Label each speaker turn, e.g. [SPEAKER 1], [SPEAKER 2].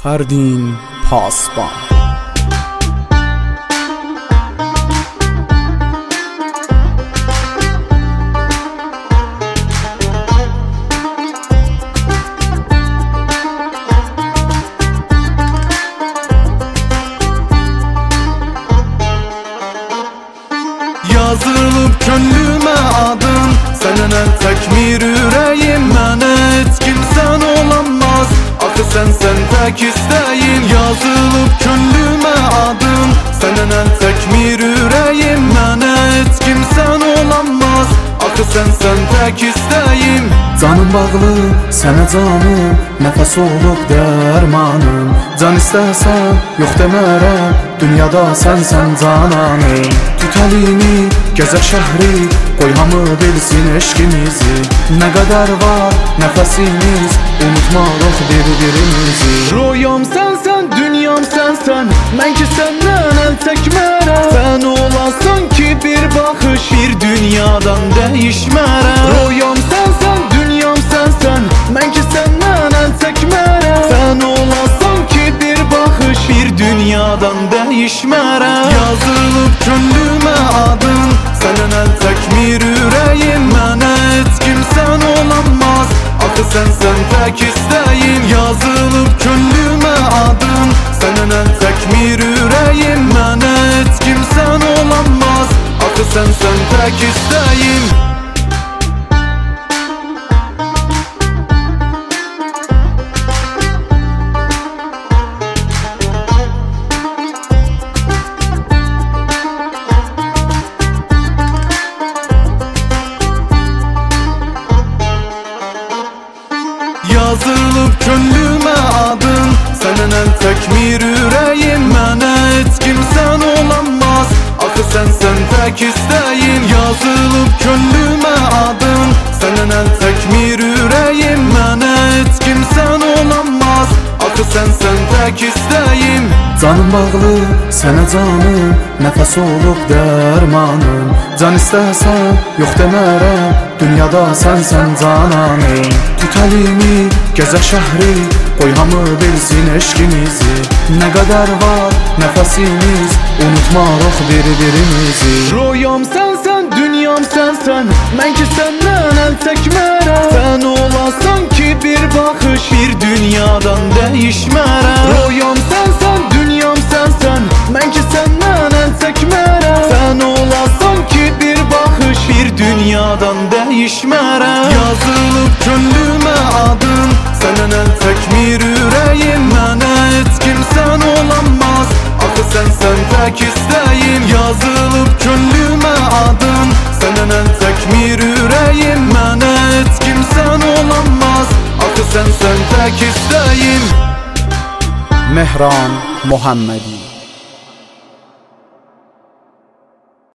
[SPEAKER 1] Ferdin Pasban.
[SPEAKER 2] Yazılıp könlüme adın, senin en tekmir yüreğim. Mənə heç kimsən olamaz, axı sen tek istəyim. Yazılıp könlüme adın, senin en tekmir yüreğim. Mənə heç kimsən olamaz, axı sen tek istəyim.
[SPEAKER 1] Canım bağlı sənə canım, nəfəs olub dərmanım. Can istəsən yox demərəm, dünyada sənsən cananım. Tut əlini, gəzək şəhri, qoy hamı bilsin eşqimizi. Nə qədər var nəfəsimiz, unutmarıq bir-birimizi.
[SPEAKER 2] Rüyam sensen, dünyam sensen, mən ki səndən əl çəkmərəm. Sən olasan ki bir baxış, bir dünyadan dəyişmərəm. Rüyam sensen, dünyam sensen, mən ki səndən əl çəkmərəm. Sən olasan ki bir baxış, bir dünyadan dəyişmərəm. Yazılıb könlümə adın, sənin əl çəkmir ürəyim. Mənə heç kimsən olamaz, axı sen tek istəyim. Yazılıb könlümə adın, sənin əl çəkmir ürəyim. Mənə heç kimsən olamaz, axı sen tek istəyim. Yazılıp könlüme adın, senin en tekmir yüreğim. Mənə heç kimsən olamaz, axı sen tek istəyim. Yazılıp könlüme adın, senin en tekmir yüreğim. Mənə heç kimsən olamaz, axı sen tek istəyim.
[SPEAKER 1] Canım bağlı sənə canım, nəfəs olub dərmanım. Can istəsən yox demərəm, dünyada sənsən cananım. Tut əlini, gəzək şəhri, qoy hamı bilsin eşqimizi. Nə qədər var nəfəsimiz, unutmarıq bir-birimizi.
[SPEAKER 2] Rüyam sensen, dünyam sensen, mən ki səndən əl çəkmərəm. Sən olasan ki bir baxış, bir dünyadan dəyişmərəm. Rüyam sensen, dünyam sensen, mən ki səndən əl çəkmərəm. Sən olasan ki bir baxış, bir dünyadan dəyişmərəm. Yazılıb könlümə adın, sənin əl çəkmir ürəyim. Mənə heç kimsən olamaz, axı sen tek istəyim. Yazılıb könlümə adın, sənin əl çəkmir ürəyim. Mənə heç kimsən olamaz, axı sen tek istəyim.
[SPEAKER 1] Mehran Muhammedi.